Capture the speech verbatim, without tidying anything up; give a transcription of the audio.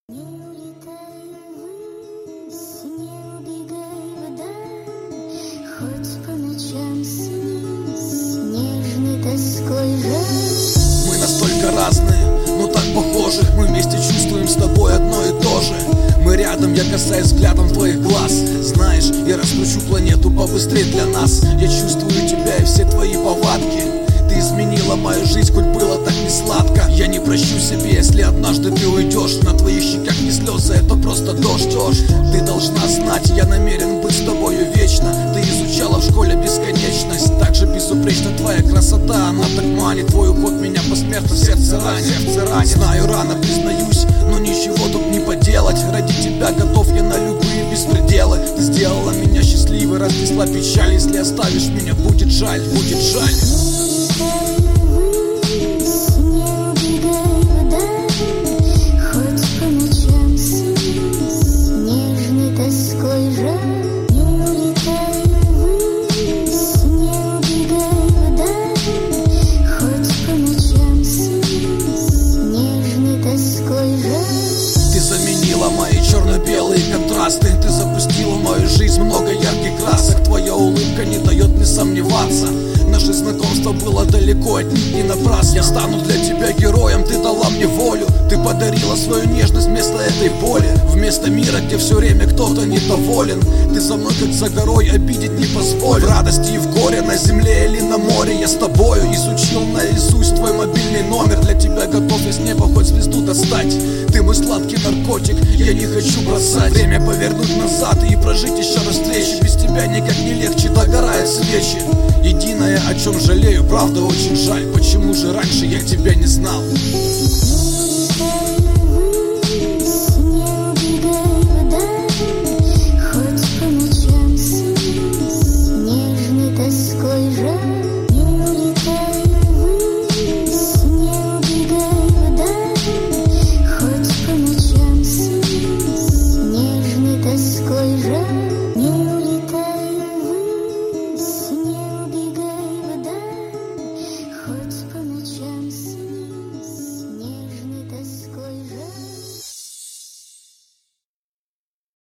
Не улетай ввысь, не убегай вдаль, хоть по ночам снись нежной тоской жаль. Мы настолько разные, но так похожи. Мы вместе чувствуем с тобой одно и то же. Мы рядом, я касаюсь взглядом твоих глаз. Знаешь, я раскручу планету побыстрее для нас. Я чувствую тебя и все твои повадки. Ты изменила мою жизнь, хоть было так не сладко. Я не прощу себе, если однажды ты уйдешь. На твоих щеках не слезы, это просто дождь. Ты должна знать, я намерен быть с тобою вечно. Ты изучала в школе бесконечность. Так же безупречна твоя красота, она так манит. Твой уход меня посмертно сердце ранит. Знаю, рано признаюсь, но ничего тут не поделать. Ради тебя готов я на любые беспределы. Ты сделала меня счастливой, разнесла печаль. Если оставишь меня, будет жаль, будет жаль. Мои черно-белые контрасты. Ты запустила в мою жизнь много ярких красок. Твоя улыбка не дает мне сомневаться. Наше знакомство было далеко от них не напрасно. Я стану для тебя героем, ты дала мне волю. Ты подарила свою нежность вместо этой боли. Вместо мира, где все время кто-то недоволен. Ты за мной как за горой, обидеть не позволю. В радости и в горе, на земле или на море, я с тобою изучил наизусть твой мобильный номер. Для тебя готов из неба хоть звезду достать. Ты мой сладкий наркотик, я не хочу бросать. Время повернуть назад и прожить еще раз встречи. Без тебя никак не легче, догорают свечи. Единое, о чем жалею, правда очень жаль. Почему же раньше я тебя не знал?